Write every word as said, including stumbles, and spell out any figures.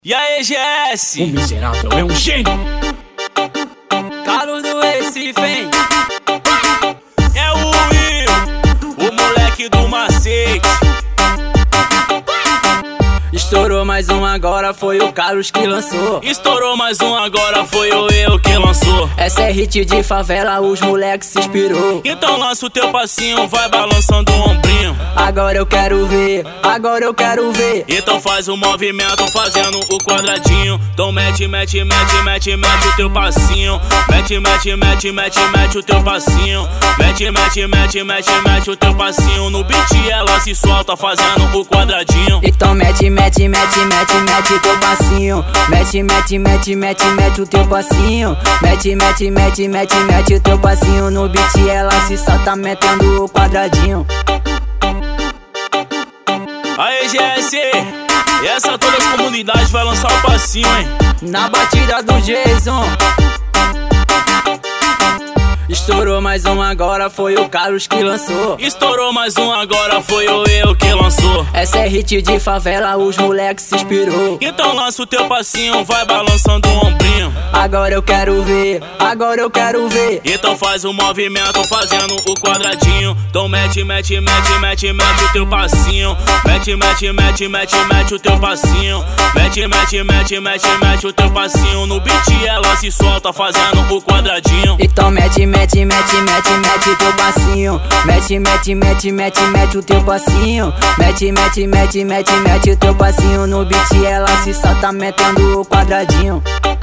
E aí, G S? O miserável é um gênio. Carlos do Recife, hein? É o Will, o moleque do macete. Estourou mais um agora, foi o Carlos que lançou. Estourou mais um agora, foi o eu que lançou. Essa é hit de favela, os moleques se inspirou. Então lança o teu passinho, vai balançando o ombrinho. Agora eu quero ver, agora eu quero ver. Então faz o movimento fazendo o quadradinho. Então mete, mete, mete, mete, mete o teu passinho. Mete, mete, mete, mete, mete o teu passinho. Mete, mete, mete, mete, mete o teu passinho. No beat ela se solta fazendo o quadradinho. Então mete, mete, mete, mete, mete o teu passinho. Mete, mete, mete, mete, mete o teu passinho. Mete, mete, mete, mete, mete o teu passinho. No beat ela se solta metendo o quadradinho. Aí, G S, e essa toda a comunidade vai lançar o passinho, hein? Na batida do Jason. Estourou mais um agora, foi o Carlos que lançou. Estourou mais um agora, foi o eu que lançou. Essa é hit de favela, os moleques se inspirou. Então lança o teu passinho, vai balançando o ombrinho. Agora eu quero ver, agora eu quero ver. Então faz o movimento fazendo o quadradinho. Então mete, mete, mete, mete, mete o teu passinho. Mete, mete, mete, mete, mete o teu passinho. Mete, mete, mete, mete, mete o teu passinho. No beat ela se solta fazendo o quadradinho. Então mete, mete, mete, mete, mete o teu passinho. Mete, mete, mete, mete, mete o teu passinho. Mete, mete, mete, mete, mete o teu passinho. No beat ela se solta metendo o quadradinho.